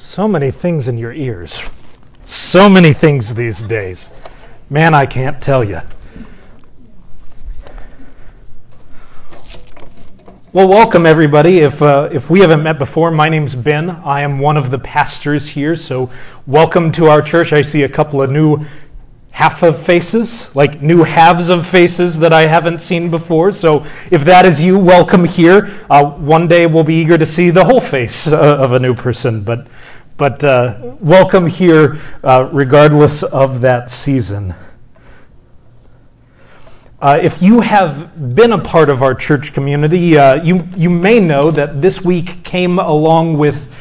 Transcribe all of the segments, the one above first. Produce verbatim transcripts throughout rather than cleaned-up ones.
So many things in your ears. So many things these days. Man, I can't tell you. Well, welcome everybody. If uh, if we haven't met before, my name's Ben. I am one of the pastors here, so welcome to our church. I see a couple of new half of faces, like new halves of faces that I haven't seen before. So if that is you, welcome here. Uh, one day we'll be eager to see the whole face uh, of a new person, but but uh, welcome here uh, regardless of that season. Uh, if you have been a part of our church community, uh, you you may know that this week came along with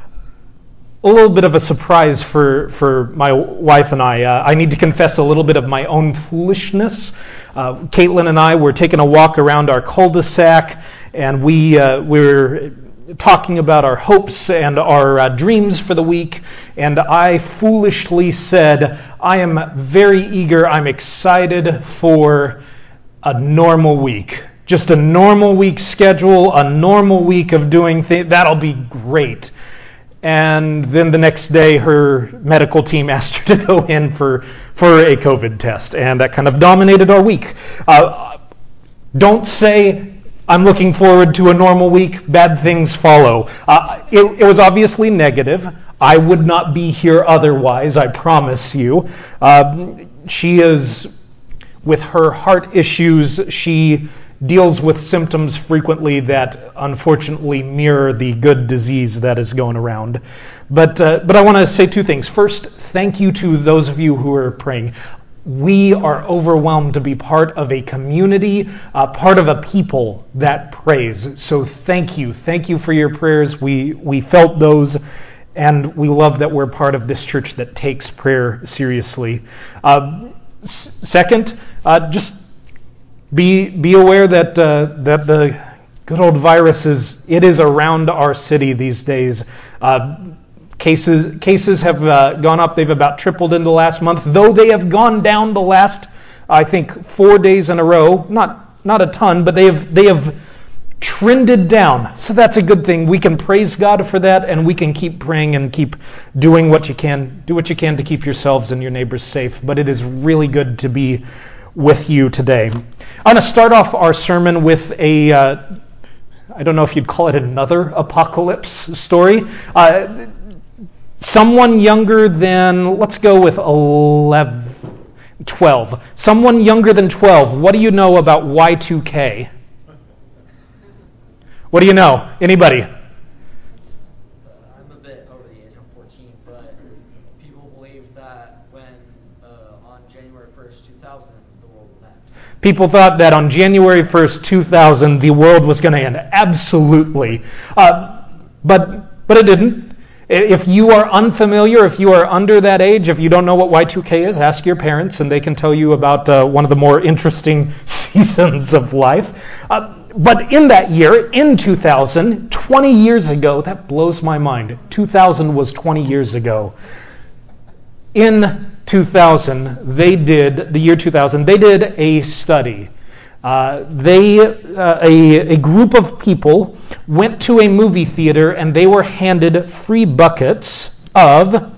a little bit of a surprise for, for my wife and I. Uh, I need to confess a little bit of my own foolishness. Uh, Caitlin and I were taking a walk around our cul-de-sac, and we uh, were talking about our hopes and our uh, dreams for the week, and I foolishly said, I am very eager, I'm excited for a normal week. Just a normal week schedule, a normal week of doing things, that'll be great. And then the next day, her medical team asked her to go in for, for a COVID test, and that kind of dominated our week. Uh, don't say, I'm looking forward to a normal week, bad things follow. Uh, it, it was obviously negative. I would not be here otherwise, I promise you. Uh, she is, with her heart issues, she deals with symptoms frequently that unfortunately mirror the good disease that is going around. But uh, but I want to say two things. First, thank you to those of you who are praying. We are overwhelmed to be part of a community, uh, part of a people that prays. So thank you. Thank you for your prayers. We we felt those, and we love that we're part of this church that takes prayer seriously. Uh, s- second, uh, just Be be aware that uh, that the good old virus is it is around our city these days. Uh, cases cases have uh, gone up. They've about tripled in the last month, though they have gone down the last I think four days in a row. Not not a ton, but they have they have trended down. So that's a good thing. We can praise God for that, and we can keep praying and keep doing what you can do what you can to keep yourselves and your neighbors safe. But it is really good to be with you today. I'm going to start off our sermon with a, uh, I don't know if you'd call it another apocalypse story. Uh, someone younger than, let's go with eleven, twelve. Someone younger than twelve. What do you know about Y two K? What do you know? Anybody? I'm a bit over the age of fourteen, but people believe that when uh, on January first, two thousand, the world will end. People thought that on January first, two thousand, the world was going to end. Absolutely. Uh, but but it didn't. If you are unfamiliar, if you are under that age, if you don't know what Y two K is, ask your parents, and they can tell you about uh, one of the more interesting seasons of life. Uh, but in that year, in two thousand, twenty years ago, that blows my mind. two thousand was twenty years ago. In two thousand, they did, the year two thousand, they did a study. Uh, they, uh, a, a group of people went to a movie theater and they were handed free buckets of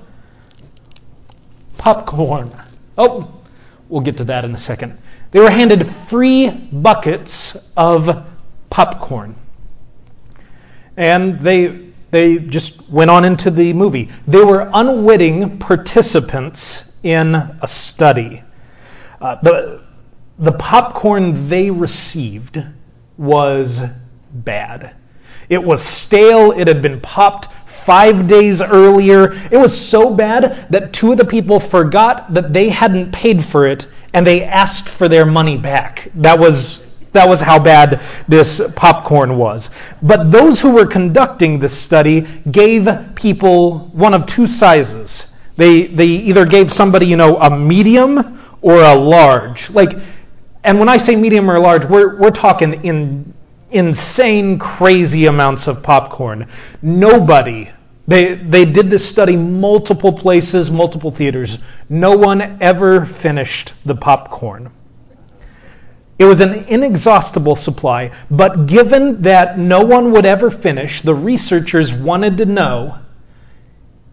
popcorn. Oh, we'll get to that in a second. They were handed free buckets of popcorn. And they they just went on into the movie. They were unwitting participants in a study. Uh, the, the popcorn they received was bad. It was stale. It had been popped five days earlier. It was so bad that two of the people forgot that they hadn't paid for it, and they asked for their money back. That was that was how bad this popcorn was. But those who were conducting this study gave people one of two sizes. They they either gave somebody, you know, a medium or a large. Like, and when I say medium or large, we're we're talking in insane, crazy amounts of popcorn. Nobody, they they did this study multiple places, multiple theaters. No one ever finished the popcorn. It was an inexhaustible supply, but given that no one would ever finish, the researchers wanted to know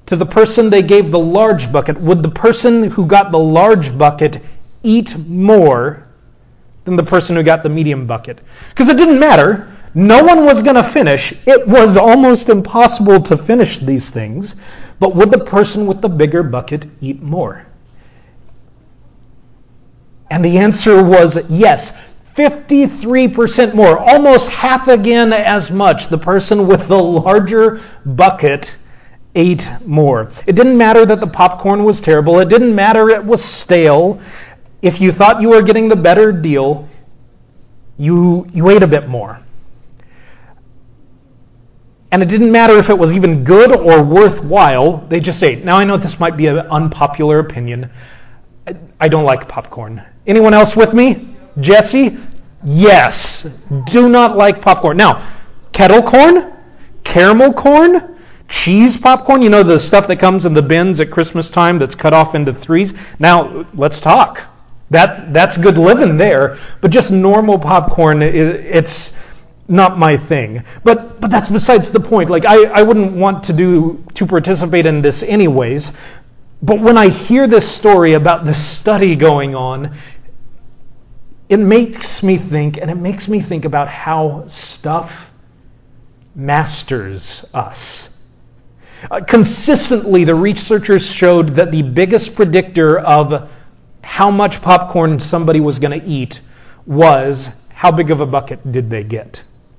to the person they gave the large bucket, would the person who got the large bucket eat more than the person who got the medium bucket? Because it didn't matter. No one was going to finish. It was almost impossible to finish these things. But would the person with the bigger bucket eat more? And the answer was yes. fifty-three percent more. Almost half again as much. The person with the larger bucket ate more. It didn't matter that the popcorn was terrible. It didn't matter it was stale. If you thought you were getting the better deal, you you ate a bit more. And it didn't matter if it was even good or worthwhile. They just ate. Now I know this might be an unpopular opinion. I, I don't like popcorn. Anyone else with me? Jesse? Yes. Do not like popcorn. Now, kettle corn, caramel corn, cheese popcorn, you know the stuff that comes in the bins at Christmas time that's cut off into threes. Now, let's talk. That, that's good living there. But just normal popcorn, it, it's not my thing. But but that's besides the point. Like I, I wouldn't want to do to participate in this anyways. But when I hear this story about this study going on, it makes me think, and it makes me think about how stuff masters us. Uh, consistently, the researchers showed that the biggest predictor of how much popcorn somebody was going to eat was how big of a bucket did they get.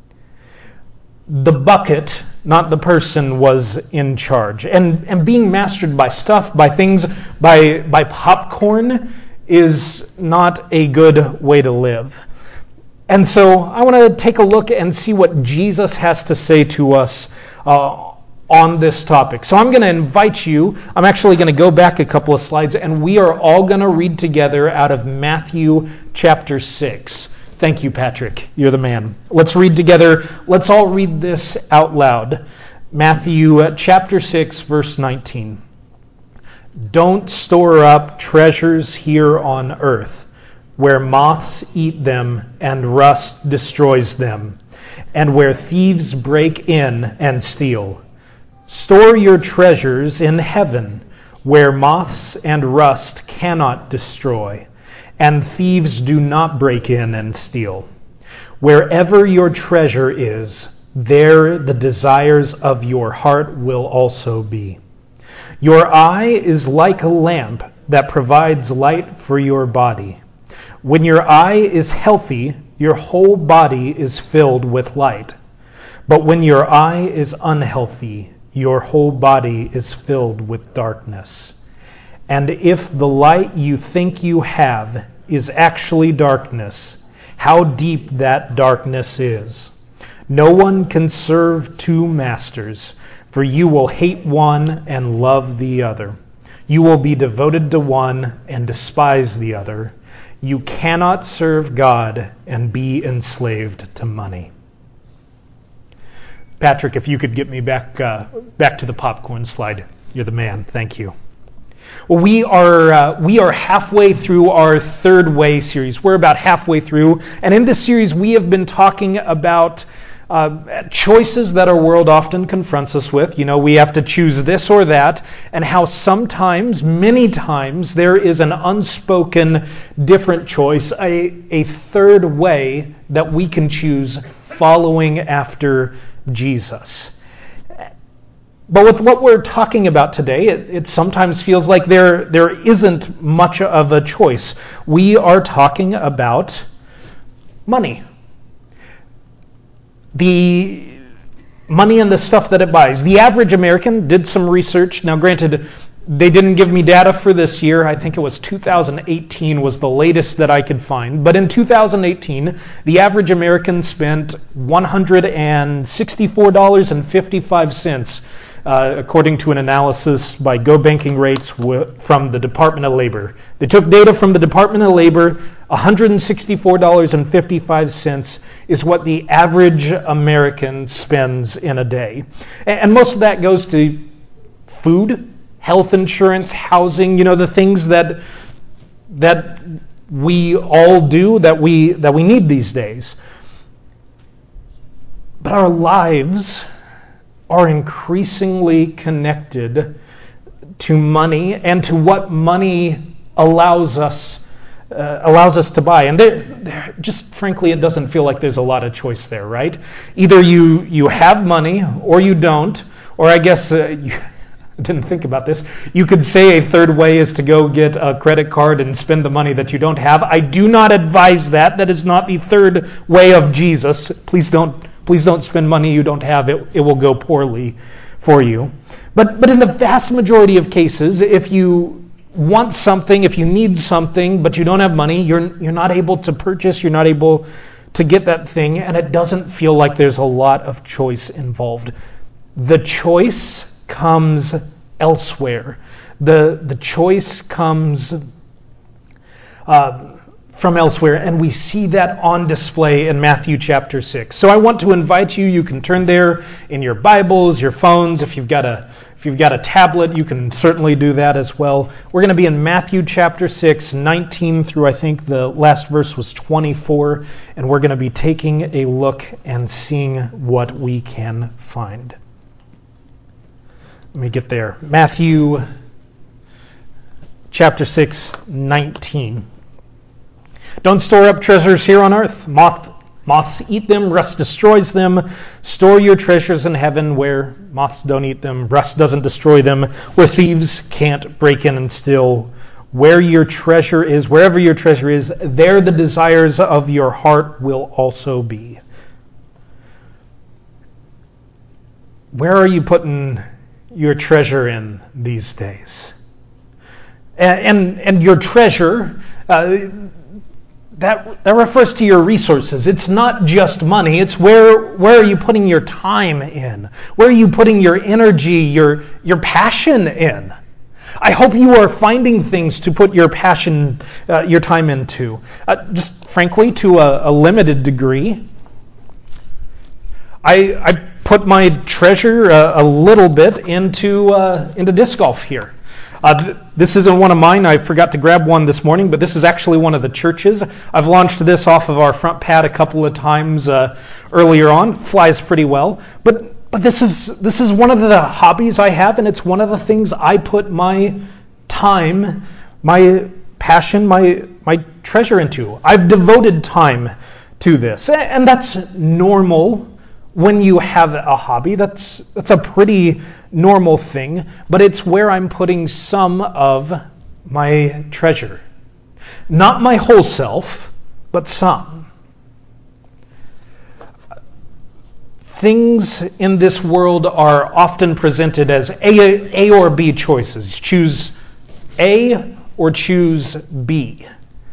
The bucket, not the person, was in charge. And and being mastered by stuff, by things, by by popcorn is not a good way to live. And so I want to take a look and see what Jesus has to say to us uh, on this topic. So I'm going to invite you, I'm actually going to go back a couple of slides, and we are all going to read together out of Matthew chapter six. Thank you, Patrick. You're the man. Let's read together. Let's all read this out loud. Matthew chapter six, verse nineteen. Don't store up treasures here on earth, where moths eat them and rust destroys them, and where thieves break in and steal. Store your treasures in heaven, where moths and rust cannot destroy, and thieves do not break in and steal. Wherever your treasure is, there the desires of your heart will also be. Your eye is like a lamp that provides light for your body. When your eye is healthy, your whole body is filled with light. But when your eye is unhealthy, your whole body is filled with darkness. And if the light you think you have is actually darkness, how deep that darkness is. No one can serve two masters, for you will hate one and love the other. You will be devoted to one and despise the other. You cannot serve God and be enslaved to money. Patrick, if you could get me back uh, back to the popcorn slide. You're the man. Thank you. Well, we are uh, we are halfway through our Third Way series. We're about halfway through, and in this series we have been talking about uh, choices that our world often confronts us with. You know, we have to choose this or that, and how sometimes, many times, there is an unspoken different choice, a, a third way that we can choose following after Jesus. But with what we're talking about today, it, it sometimes feels like there there isn't much of a choice. We are talking about money. The money and the stuff that it buys. The average American did some research. Now, granted, they didn't give me data for this year. I think it was two thousand eighteen was the latest that I could find. But in two thousand eighteen, the average American spent one hundred sixty-four dollars and fifty-five cents Uh, according to an analysis by Go Banking Rates w- from the Department of Labor. They took data from the Department of Labor. one hundred sixty-four dollars and fifty-five cents is what the average American spends in a day. And, and most of that goes to food, health insurance, housing, you know, the things that that we all do, that we that we need these days. But our lives are increasingly connected to money and to what money allows us uh, allows us to buy. And there, there, just frankly, it doesn't feel like there's a lot of choice there, right? Either you you have money or you don't, or I guess uh, you, I didn't think about this. You could say a third way is to go get a credit card and spend the money that you don't have. I do not advise that. That is not the third way of Jesus. Please don't please don't spend money you don't have. It it will go poorly for you. But but in the vast majority of cases, if you want something, if you need something, but you don't have money, you're you're not able to purchase, you're not able to get that thing, and it doesn't feel like there's a lot of choice involved. The choice comes elsewhere. The the choice comes uh, from elsewhere, and we see that on display in Matthew chapter six. So I want to invite you, you can turn there in your Bibles, your phones, if you've got a if you've got a tablet, you can certainly do that as well. We're going to be in Matthew chapter six, nineteen through I think the last verse was twenty-four, and we're going to be taking a look and seeing what we can find. Let me get there. Matthew chapter six, nineteen. Don't store up treasures here on earth. Moth, moths eat them, rust destroys them. Store your treasures in heaven where moths don't eat them, rust doesn't destroy them, where thieves can't break in and steal. Where your treasure is, wherever your treasure is, there the desires of your heart will also be. Where are you putting your treasure in these days? And and, and your treasure, uh, that that refers to your resources. It's not just money. It's where where are you putting your time in? Where are you putting your energy, your your passion in? I hope you are finding things to put your passion, uh, your time into. Uh, just frankly, to a, a limited degree. I I put my treasure uh, a little bit into uh, into disc golf here. Uh, th- this isn't one of mine. I forgot to grab one this morning, but this is actually one of the churches. I've launched this off of our front pad a couple of times uh, earlier on. Flies pretty well, but but this is this is one of the hobbies I have, and it's one of the things I put my time, my passion, my my treasure into. I've devoted time to this, and that's normal. When you have a hobby, that's that's a pretty normal thing, but it's where I'm putting some of my treasure. Not my whole self, but some. Things in this world are often presented as A, A or B choices. Choose A or choose B.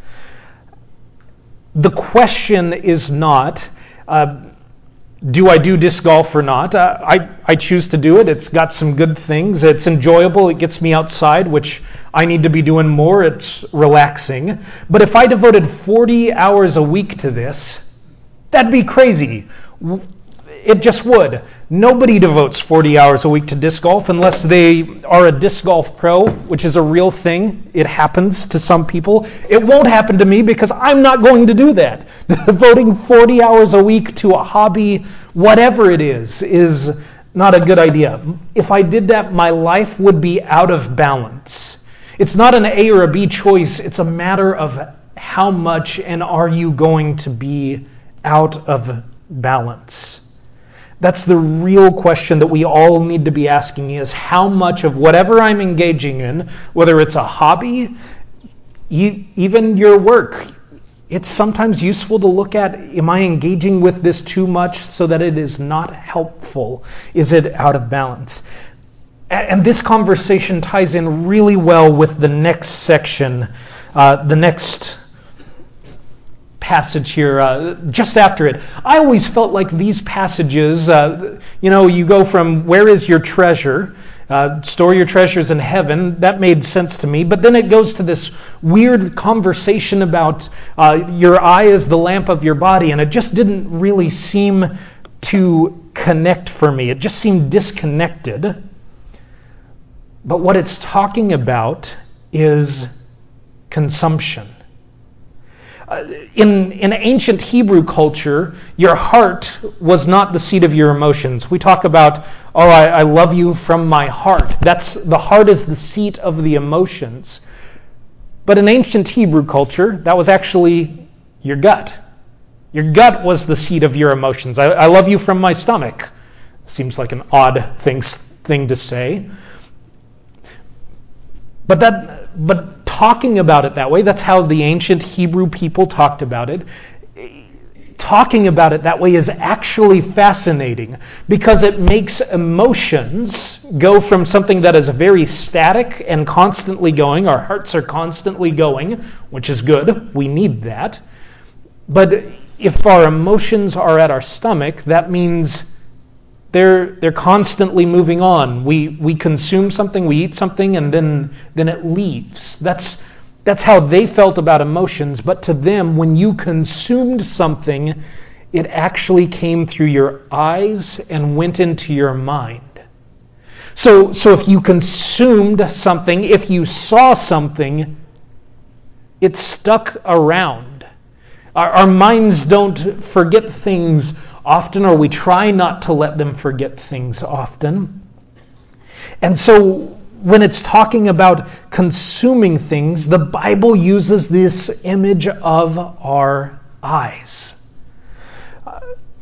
The question is not, uh, do I do disc golf or not? Uh, I, I choose to do it. It's got some good things. It's enjoyable. It gets me outside, which I need to be doing more. It's relaxing. But if I devoted forty hours a week to this, that'd be crazy. It just would. Nobody devotes forty hours a week to disc golf unless they are a disc golf pro, which is a real thing. It happens to some people. It won't happen to me because I'm not going to do that. Devoting forty hours a week to a hobby, whatever it is, is not a good idea. If I did that, my life would be out of balance. It's not an A or a B choice. It's a matter of how much and are you going to be out of balance. That's the real question that we all need to be asking is how much of whatever I'm engaging in, whether it's a hobby, even your work, it's sometimes useful to look at, am I engaging with this too much so that it is not helpful? Is it out of balance? And this conversation ties in really well with the next section, uh, the next passage here, uh, just after it. I always felt like these passages, uh, you know, you go from where is your treasure, uh, store your treasures in heaven, that made sense to me, but then it goes to this weird conversation about uh, your eye is the lamp of your body, and it just didn't really seem to connect for me. It just seemed disconnected. But what it's talking about is consumption. Uh, in, in ancient Hebrew culture, your heart was not the seat of your emotions. We talk about, oh, I, I love you from my heart. That's the heart is the seat of the emotions. But in ancient Hebrew culture, that was actually your gut. Your gut was the seat of your emotions. I, I love you from my stomach. Seems like an odd thing, thing to say. But that, but talking about it that way, that's how the ancient Hebrew people talked about it. Talking about it that way is actually fascinating because it makes emotions go from something that is very static and constantly going. Our hearts are constantly going, which is good. We need that. But if our emotions are at our stomach, that means they're they're constantly moving on. We we consume something, we eat something, and then then it leaves. That's That's how they felt about emotions, but to them, when you consumed something, it actually came through your eyes and went into your mind. So, so if you consumed something, if you saw something, it stuck around. Our, our minds don't forget things often, or we try not to let them forget things often. And so, when it's talking about consuming things, the Bible uses this image of our eyes. Uh,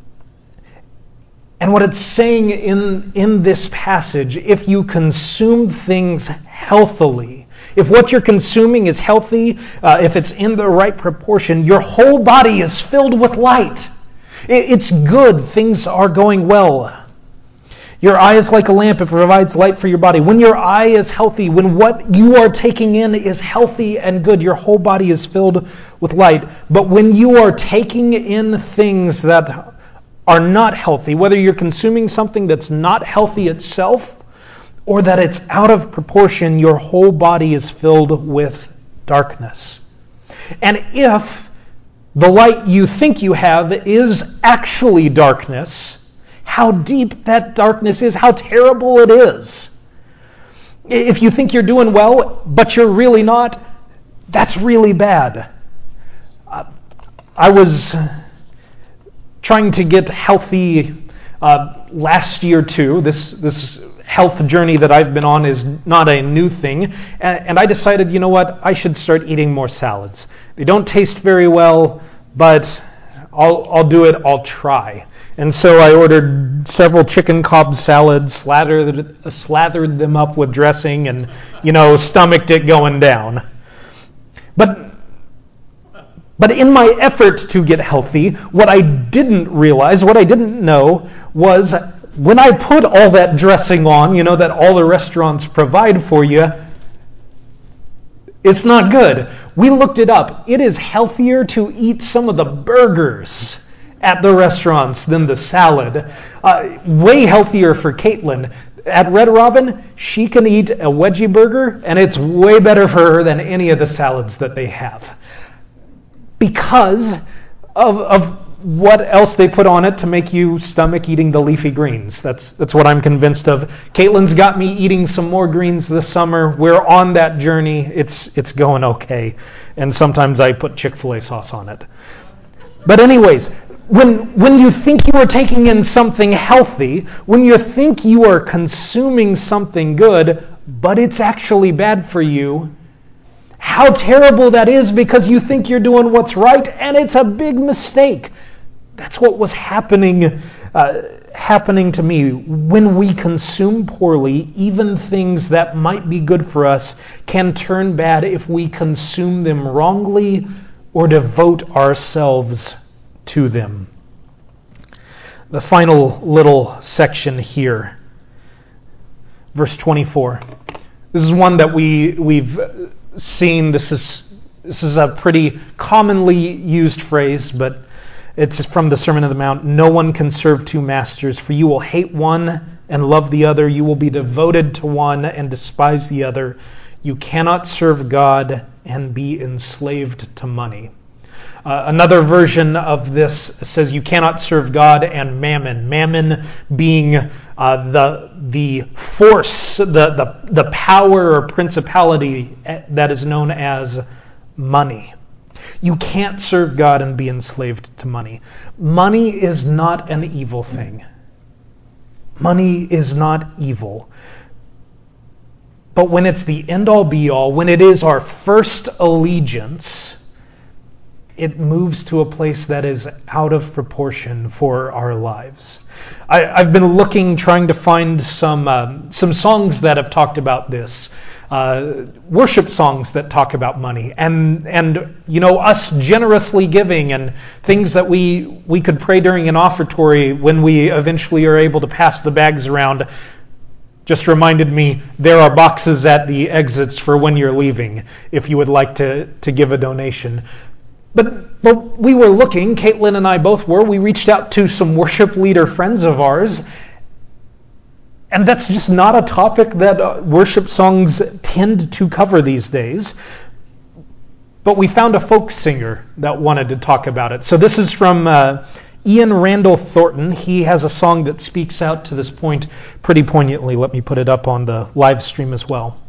and what it's saying in, in this passage, if you consume things healthily, if what you're consuming is healthy, uh, if it's in the right proportion, your whole body is filled with light. It, it's good. Things are going well. Your eye is like a lamp. It provides light for your body. When your eye is healthy, when what you are taking in is healthy and good, your whole body is filled with light. But when you are taking in things that are not healthy, whether you're consuming something that's not healthy itself or that it's out of proportion, your whole body is filled with darkness. And if the light you think you have is actually darkness, how deep that darkness is, how terrible it is. If you think you're doing well, but you're really not, that's really bad. Uh, I was trying to get healthy uh, last year too. This this health journey that I've been on is not a new thing. And, and I decided, you know what, I should start eating more salads. They don't taste very well, but I'll I'll do it, I'll try. And so I ordered several chicken Cobb salads, slathered, slathered them up with dressing, and, you know, stomached it going down. But, but in my effort to get healthy, what I didn't realize, what I didn't know, was when I put all that dressing on, you know, that all the restaurants provide for you, it's not good. We looked it up. It is healthier to eat some of the burgers at the restaurants than the salad. Uh, way healthier for Caitlin. At Red Robin, she can eat a wedgie burger, and it's way better for her than any of the salads that they have. Because of, of what else they put on it to make you stomach eating the leafy greens. That's that's what I'm convinced of. Caitlin's got me eating some more greens this summer. We're on that journey. It's it's going okay. And sometimes I put Chick-fil-A sauce on it. But anyways, When when you think you are taking in something healthy, when you think you are consuming something good, but it's actually bad for you, how terrible that is because you think you're doing what's right, and it's a big mistake. That's what was happening uh, happening to me. When we consume poorly, even things that might be good for us can turn bad if we consume them wrongly or devote ourselves to them. The final little section here, verse twenty-four. This is one that we we've seen. This is this is a pretty commonly used phrase, but it's from the Sermon on the Mount. No one can serve two masters, for you will hate one and love the other. You will be devoted to one and despise the other. You cannot serve God and be enslaved to money. Uh, another version of this says you cannot serve God and mammon. Mammon being uh, the the force, the, the the power or principality that is known as money. You can't serve God and be enslaved to money. Money is not an evil thing. Money is not evil. But when it's the end-all be-all, when it is our first allegiance, it moves to a place that is out of proportion for our lives. I, I've been looking, trying to find some um, some songs that have talked about this, uh, worship songs that talk about money, and and you know, us generously giving and things that we we could pray during an offertory when we eventually are able to pass the bags around. Just reminded me there are boxes at the exits for when you're leaving if you would like to to give a donation. But, but we were looking, Caitlin and I both were, we reached out to some worship leader friends of ours, and that's just not a topic that uh, worship songs tend to cover these days. But we found a folk singer that wanted to talk about it. So this is from uh, Ian Randall Thornton. He has a song that speaks out to this point pretty poignantly. Let me put it up on the live stream as well.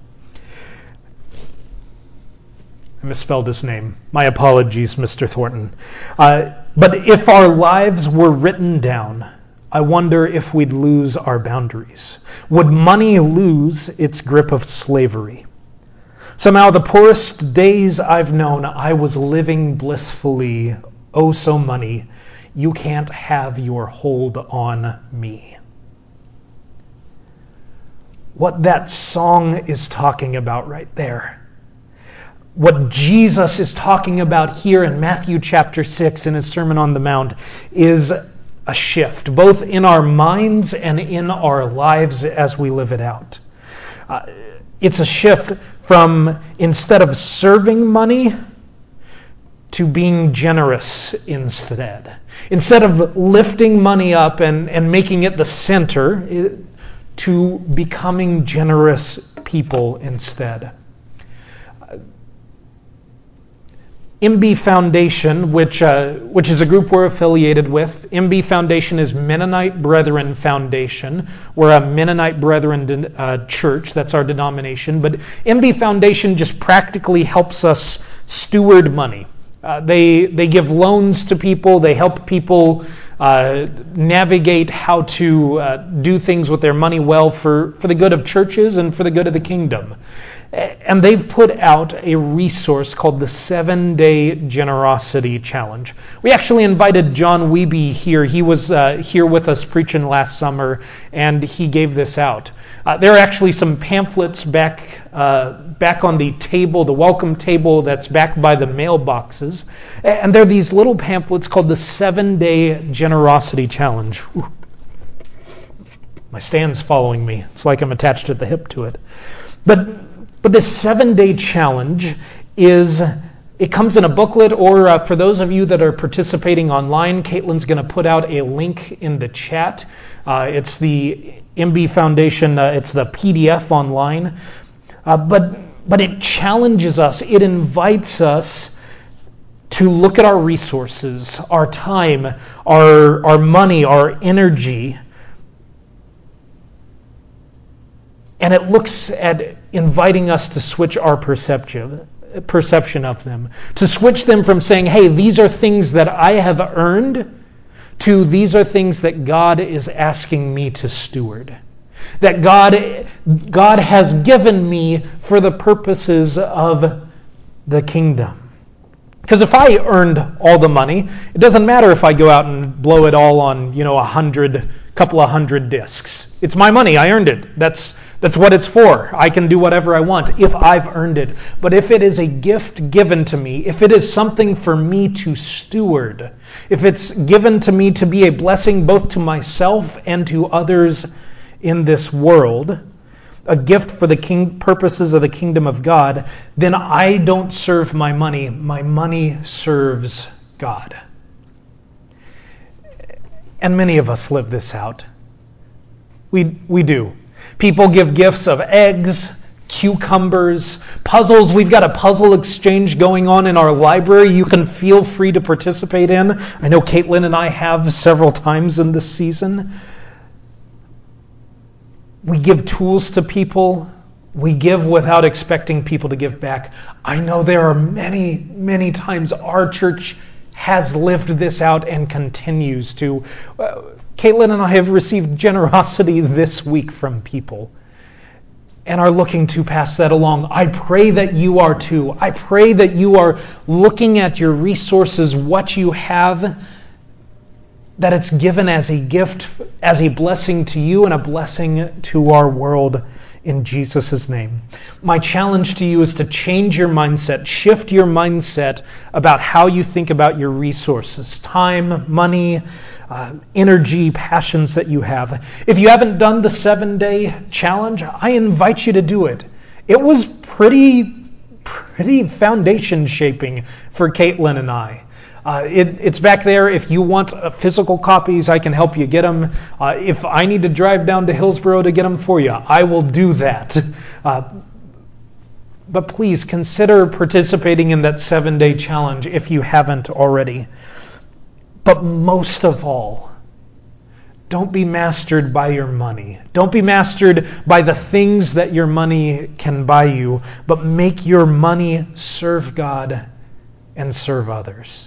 I misspelled his name. My apologies, Mister Thornton. Uh, but if our lives were written down, I wonder if we'd lose our boundaries. Would money lose its grip of slavery? Somehow the poorest days I've known, I was living blissfully. Oh, so money, you can't have your hold on me. What that song is talking about right there, what Jesus is talking about here in Matthew chapter six in his Sermon on the Mount, is a shift, both in our minds and in our lives as we live it out. Uh, it's a shift from, instead of serving money, to being generous instead. Instead of lifting money up and, and making it the center, it, to becoming generous people instead. M B Foundation, which uh, which is a group we're affiliated with. M B Foundation is Mennonite Brethren Foundation. We're a Mennonite Brethren uh, church. That's our denomination. But M B Foundation just practically helps us steward money. Uh, they they give loans to people. They help people uh, navigate how to uh, do things with their money well for, for the good of churches and for the good of the kingdom. And they've put out a resource called the Seven-Day Generosity Challenge. We actually invited John Wiebe here. He was uh, here with us preaching last summer, and he gave this out. Uh, there are actually some pamphlets back uh, back on the table, the welcome table that's back by the mailboxes. And there are these little pamphlets called the Seven-Day Generosity Challenge. Whew. My stand's following me. It's like I'm attached at the hip to it. But But this seven-day challenge is, it comes in a booklet, or uh, for those of you that are participating online, Caitlin's going to put out a link in the chat. Uh, it's the M B Foundation, uh, it's the P D F online. Uh, but, but it challenges us, it invites us to look at our resources, our time, our, our money, our energy. And it looks at inviting us to switch our perception, perception of them. To switch them from saying, hey, these are things that I have earned, to these are things that God is asking me to steward. That God, God has given me for the purposes of the kingdom. Because if I earned all the money, it doesn't matter if I go out and blow it all on, you know, a hundred, couple of hundred discs. It's my money. I earned it. That's That's what it's for. I can do whatever I want if I've earned it. But if it is a gift given to me, if it is something for me to steward, if it's given to me to be a blessing both to myself and to others in this world, a gift for the king purposes of the kingdom of God, then I don't serve my money. My money serves God. And many of us live this out. We we do. People give gifts of eggs, cucumbers, puzzles. We've got a puzzle exchange going on in our library you can feel free to participate in. I know Caitlin and I have several times in this season. We give tools to people. We give without expecting people to give back. I know there are many, many times our church has lived this out and continues to. Uh, Caitlin and I have received generosity this week from people and are looking to pass that along. I pray that you are too. I pray that you are looking at your resources, what you have, that it's given as a gift, as a blessing to you and a blessing to our world. In Jesus' name. My challenge to you is to change your mindset, shift your mindset about how you think about your resources, time, money, uh, energy, passions that you have. If you haven't done the seven-day challenge, I invite you to do it. It was pretty, pretty foundation shaping for Caitlin and I. Uh, it, it's back there. If you want uh, physical copies, I can help you get them. Uh, if I need to drive down to Hillsboro to get them for you, I will do that. Uh, but please consider participating in that seven-day challenge if you haven't already. But most of all, don't be mastered by your money. Don't be mastered by the things that your money can buy you, but make your money serve God and serve others.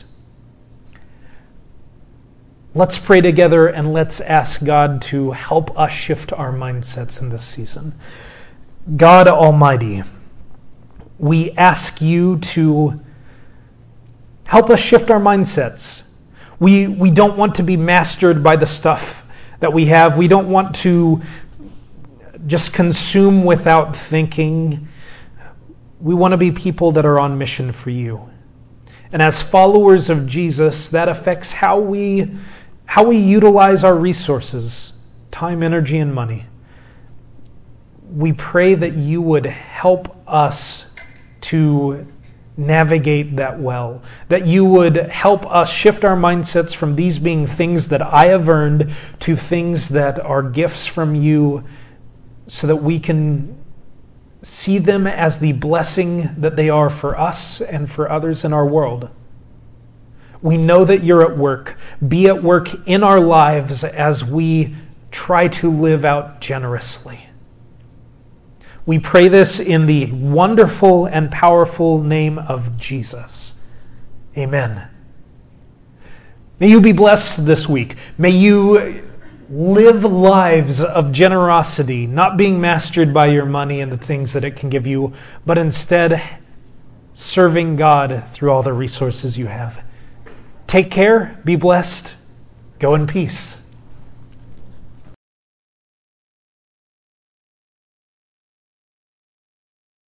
Let's pray together and let's ask God to help us shift our mindsets in this season. God Almighty, we ask you to help us shift our mindsets. We, we don't want to be mastered by the stuff that we have. We don't want to just consume without thinking. We want to be people that are on mission for you. And as followers of Jesus, that affects how we how we utilize our resources, time, energy, and money. We pray that you would help us to navigate that well, that you would help us shift our mindsets from these being things that I have earned to things that are gifts from you, so that we can see them as the blessing that they are for us and for others in our world. We know that you're at work. Be at work in our lives as we try to live out generously. We pray this in the wonderful and powerful name of Jesus. Amen. May you be blessed this week. May you live lives of generosity, not being mastered by your money and the things that it can give you, but instead serving God through all the resources you have. Take care, be blessed, go in peace.